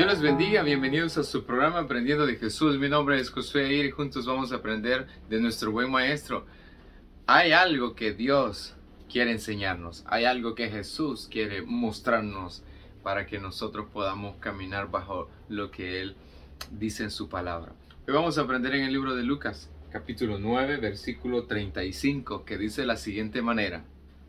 Dios les bendiga, bienvenidos a su programa Aprendiendo de Jesús. Mi nombre es Josué Aire y juntos vamos a aprender de nuestro buen maestro. Hay algo que Dios quiere enseñarnos, hay algo que Jesús quiere mostrarnos para que nosotros podamos caminar bajo lo que Él dice en su palabra. Hoy vamos a aprender en el libro de Lucas, capítulo 9, versículo 35, que dice de la siguiente manera.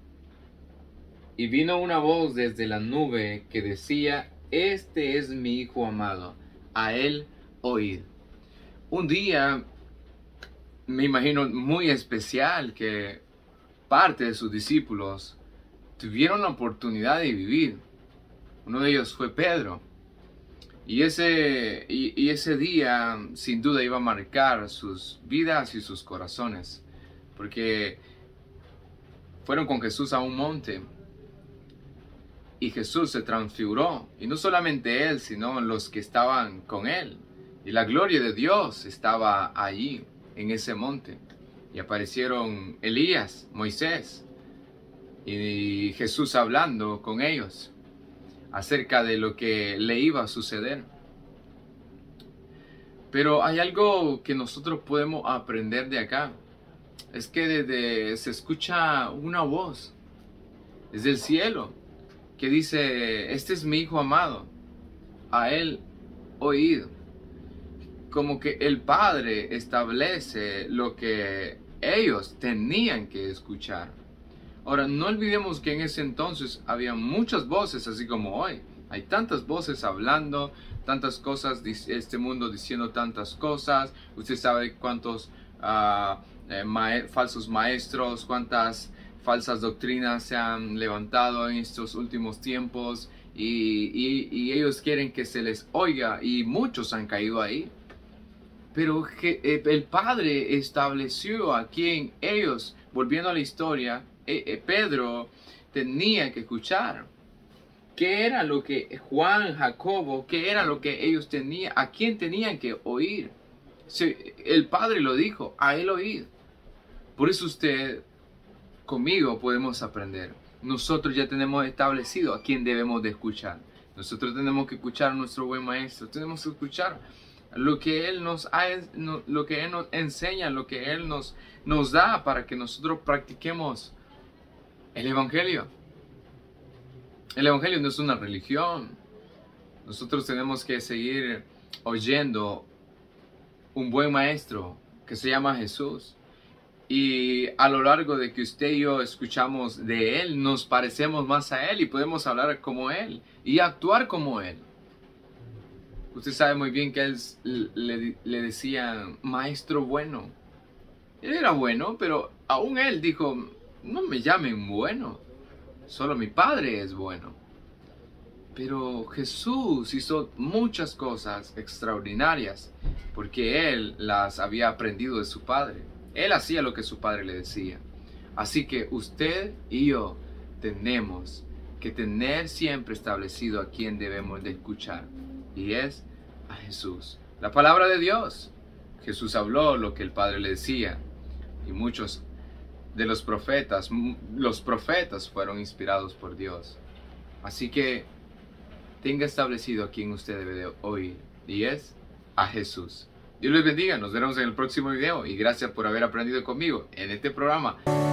Y vino una voz desde la nube que decía: Este es mi Hijo amado, a Él oíd. Un día, me imagino, muy especial que parte de sus discípulos tuvieron la oportunidad de vivir. Uno de ellos fue Pedro. Y ese día, sin duda, iba a marcar sus vidas y sus corazones. Porque fueron con Jesús a un monte. Y Jesús se transfiguró, y no solamente Él, sino los que estaban con Él. Y la gloria de Dios estaba allí, en ese monte. Y aparecieron Elías, Moisés, y Jesús hablando con ellos acerca de lo que le iba a suceder. Pero hay algo que nosotros podemos aprender de acá. Es que se escucha una voz desde el cielo que dice: Este es mi Hijo amado, a Él oíd. Como que el Padre establece lo que ellos tenían que escuchar. Ahora, no olvidemos que en ese entonces había muchas voces, así como hoy. Hay tantas voces hablando, tantas cosas, este mundo diciendo tantas cosas. Usted sabe cuántos falsos maestros, cuántas falsas doctrinas se han levantado en estos últimos tiempos y ellos quieren que se les oiga y muchos han caído ahí. Pero el Padre estableció aquí en ellos, volviendo a la historia, Pedro tenía que escuchar. ¿Qué era lo que Juan, Jacobo, qué era lo que ellos tenían? ¿A quién tenían que oír? El Padre lo dijo: a Él oíd. Por eso usted conmigo podemos aprender. Nosotros ya tenemos establecido a quién debemos de escuchar. Nosotros tenemos que escuchar a nuestro buen maestro. Tenemos que escuchar lo que Él nos enseña, lo que Él nos da para que nosotros practiquemos el Evangelio. El Evangelio no es una religión. Nosotros tenemos que seguir oyendo un buen maestro que se llama Jesús. Y a lo largo de que usted y yo escuchamos de Él, nos parecemos más a Él y podemos hablar como Él y actuar como Él. Usted sabe muy bien que Él le decían maestro bueno. Él era bueno, pero aún Él dijo: no me llamen bueno, solo mi Padre es bueno. Pero Jesús hizo muchas cosas extraordinarias porque Él las había aprendido de su Padre. Él hacía lo que su Padre le decía. Así que usted y yo tenemos que tener siempre establecido a quién debemos de escuchar. Y es a Jesús. La palabra de Dios. Jesús habló lo que el Padre le decía. Y muchos de los profetas fueron inspirados por Dios. Así que tenga establecido a quién usted debe de oír. Y es a Jesús. Dios les bendiga, nos veremos en el próximo video y gracias por haber aprendido conmigo en este programa.